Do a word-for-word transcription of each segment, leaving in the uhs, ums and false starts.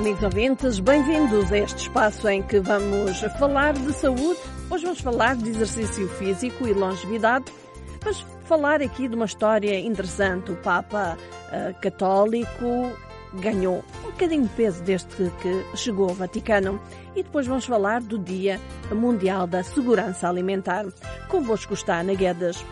amigos ouvintes, bem-vindos a este espaço em que vamos falar de saúde. Hoje vamos falar de exercício físico e longevidade. Vamos falar aqui de uma história interessante. O Papa uh, Católico ganhou um bocadinho de peso desde que chegou ao Vaticano. E depois vamos falar do Dia Mundial da Segurança Alimentar. Convosco está Ana Guedes.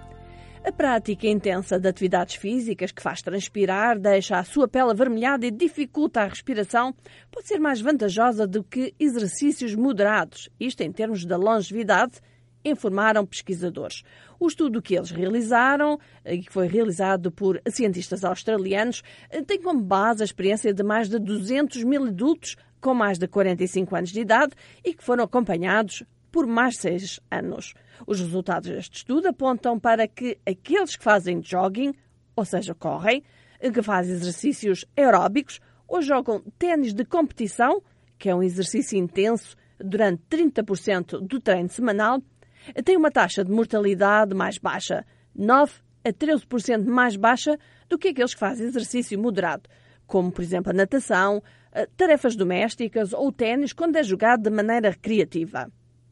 A prática intensa de atividades físicas que faz transpirar, deixa a sua pele avermelhada e dificulta a respiração, pode ser mais vantajosa do que exercícios moderados. Isto em termos da longevidade, informaram pesquisadores. O estudo que eles realizaram, e que foi realizado por cientistas australianos, tem como base a experiência de mais de duzentos mil adultos com mais de quarenta e cinco anos de idade e que foram acompanhados por mais seis anos. Os resultados deste estudo apontam para que aqueles que fazem jogging, ou seja, correm, que fazem exercícios aeróbicos ou jogam ténis de competição, que é um exercício intenso durante trinta por cento do treino semanal, têm uma taxa de mortalidade mais baixa, nove a treze por cento mais baixa do que aqueles que fazem exercício moderado, como, por exemplo, a natação, tarefas domésticas ou o ténis, quando é jogado de maneira recreativa.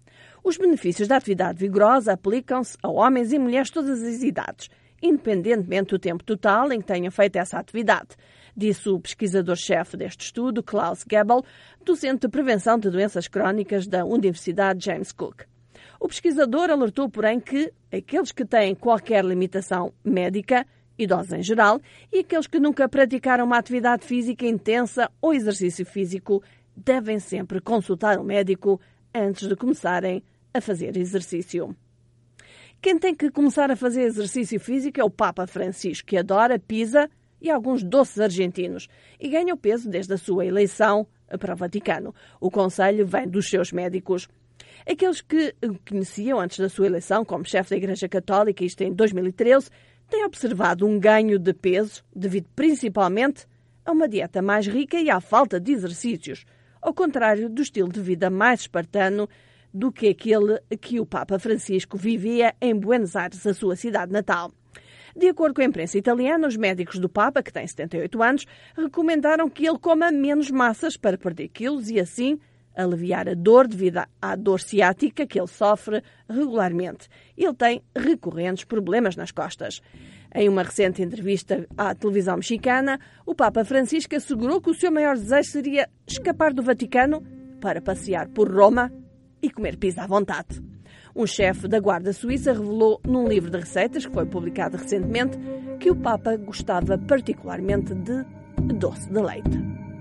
Os benefícios da atividade vigorosa aplicam-se a homens e mulheres de todas as idades, independentemente do tempo total em que tenham feito essa atividade, disse o pesquisador-chefe deste estudo, Klaus Gebel, docente de prevenção de doenças crónicas da Universidade James Cook. O pesquisador alertou, porém, que aqueles que têm qualquer limitação médica, idosos em geral, e aqueles que nunca praticaram uma atividade física intensa ou exercício físico, devem sempre consultar um médico antes de começarem a fazer exercício. Quem tem que começar a fazer exercício físico é o Papa Francisco, que adora pizza e alguns doces argentinos e ganha o peso desde a sua eleição para o Vaticano. O conselho vem dos seus médicos. Aqueles que o conheciam antes da sua eleição como chefe da Igreja Católica, isto em dois mil e treze, têm observado um ganho de peso devido principalmente a uma dieta mais rica e à falta de exercícios, ao contrário do estilo de vida mais espartano do que aquele que o Papa Francisco vivia em Buenos Aires, a sua cidade natal. De acordo com a imprensa italiana, os médicos do Papa, que tem setenta e oito anos, recomendaram que ele coma menos massas para perder quilos e, assim, aliviar a dor devido à dor ciática que ele sofre regularmente. Ele tem recorrentes problemas nas costas. Em uma recente entrevista à televisão mexicana, o Papa Francisco assegurou que o seu maior desejo seria escapar do Vaticano para passear por Roma e comer pizza à vontade. Um chefe da Guarda Suíça revelou num livro de receitas que foi publicado recentemente que o Papa gostava particularmente de doce de leite.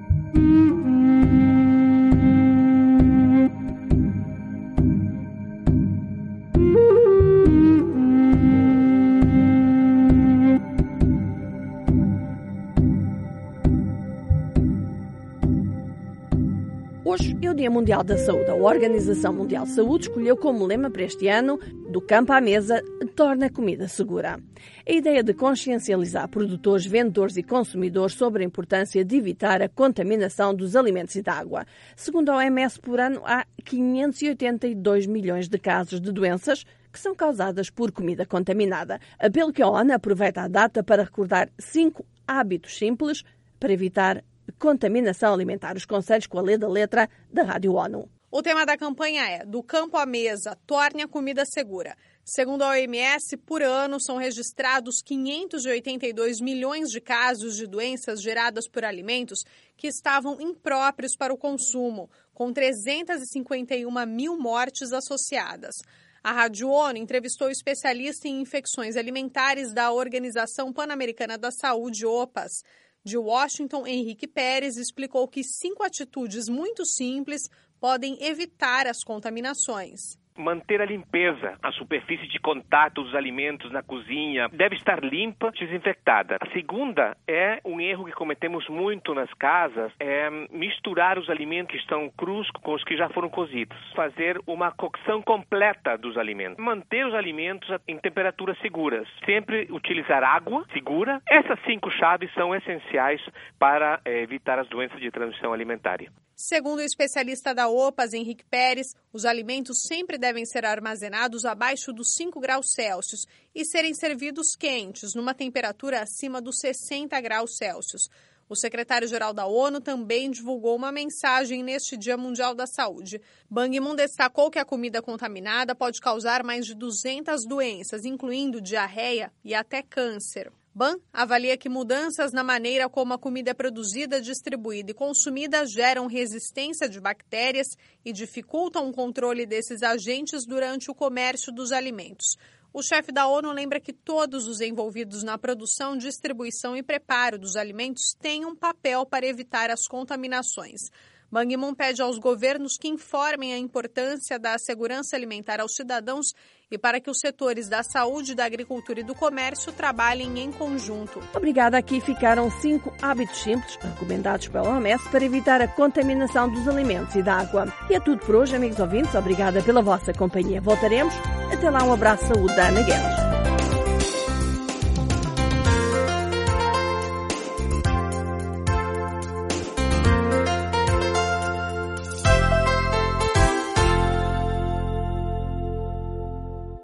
Hoje é o Dia Mundial da Saúde. A Organização Mundial de Saúde escolheu como lema para este ano, do campo à mesa, torna a comida segura. A ideia de consciencializar produtores, vendedores e consumidores sobre a importância de evitar a contaminação dos alimentos e da água. Segundo a O M S, por ano há quinhentos e oitenta e dois milhões de casos de doenças que são causadas por comida contaminada. Pelo que a ONU aproveita a data para recordar cinco hábitos simples para evitar contaminação alimentar. Os conselhos com a lei da letra da Rádio ONU. O tema da campanha é Do campo à mesa, torne a comida segura. Segundo a O M S, por ano são registrados quinhentos e oitenta e dois milhões de casos de doenças geradas por alimentos que estavam impróprios para o consumo, com trezentas e cinquenta e uma mil mortes associadas. A Rádio ONU entrevistou o especialista em infecções alimentares da Organização Pan-Americana da Saúde, OPAS. De Washington, Henrique Pérez explicou que cinco atitudes muito simples podem evitar as contaminações. Manter a limpeza, a superfície de contato dos alimentos na cozinha deve estar limpa, desinfectada. A segunda é um erro que cometemos muito nas casas, é misturar os alimentos que estão crus com os que já foram cozidos. Fazer uma cocção completa dos alimentos. Manter os alimentos em temperaturas seguras. Sempre utilizar água segura. Essas cinco chaves são essenciais para é, evitar as doenças de transmissão alimentar. Segundo o especialista da OPAS, Henrique Pérez, os alimentos sempre devem ser armazenados abaixo dos cinco graus Celsius e serem servidos quentes, numa temperatura acima dos sessenta graus Celsius. O secretário-geral da ONU também divulgou uma mensagem neste Dia Mundial da Saúde. Ban Ki-moon destacou que a comida contaminada pode causar mais de duzentas doenças, incluindo diarreia e até câncer. Ban avalia que mudanças na maneira como a comida é produzida, distribuída e consumida geram resistência de bactérias e dificultam o controle desses agentes durante o comércio dos alimentos. O chefe da ONU lembra que todos os envolvidos na produção, distribuição e preparo dos alimentos têm um papel para evitar as contaminações. Ban Ki-moon pede aos governos que informem a importância da segurança alimentar aos cidadãos e para que os setores da saúde, da agricultura e do comércio trabalhem em conjunto. Obrigada. Aqui ficaram cinco hábitos simples recomendados pela O M S para evitar a contaminação dos alimentos e da água. E é tudo por hoje, amigos ouvintes. Obrigada pela vossa companhia. Voltaremos. Até lá, um abraço, saúde da Ana Guedes.